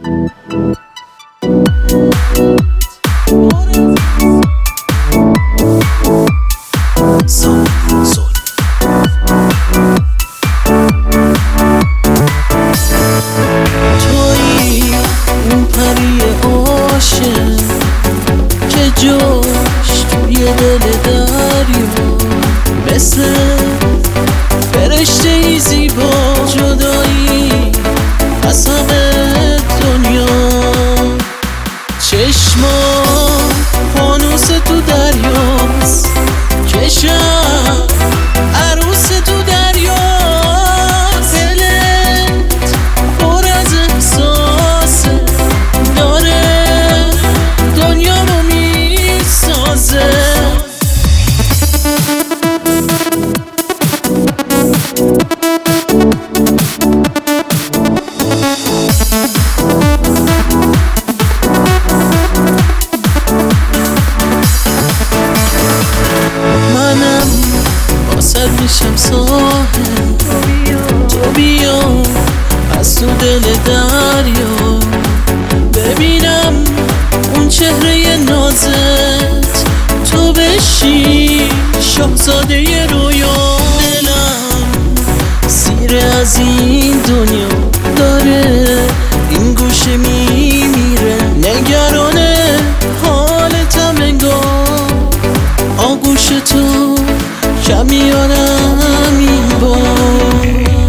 تویی اون پری عاشق که جاش توی دل دریا، مثل فرشته ای زیبا، جدایی از همه دنیا. چشما فانوس تو دریاست که شب عروس تو دریاست. دلت پر از احساسه، داره دنیامو میسازه. منم واسد میشم ساحل، تو بیا از تو دل دریا، ببینم اون چهره نازت، تو بشی شاهزاده رویا. دلم سیر از این دنیا داره، این گوشه میمیره، نگرانه حالتم انگار. آغوش تو کمیارم این بار.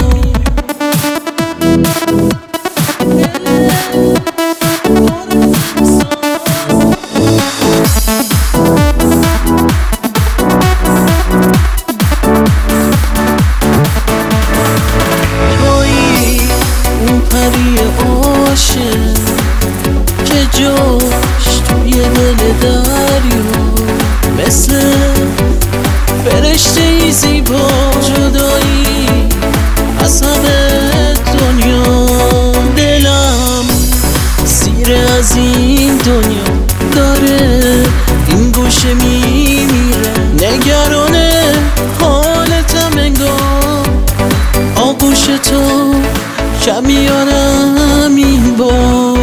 تویی اون پری عاشق که جاش توی دل دریا، مثل فرشته ای زیبا، جدایی از همه دنیا. دلم سیر از این دنیا داره، این گوشه میمیره، نگرانه حالتم انگار. آغوش تو کمیارم این بار.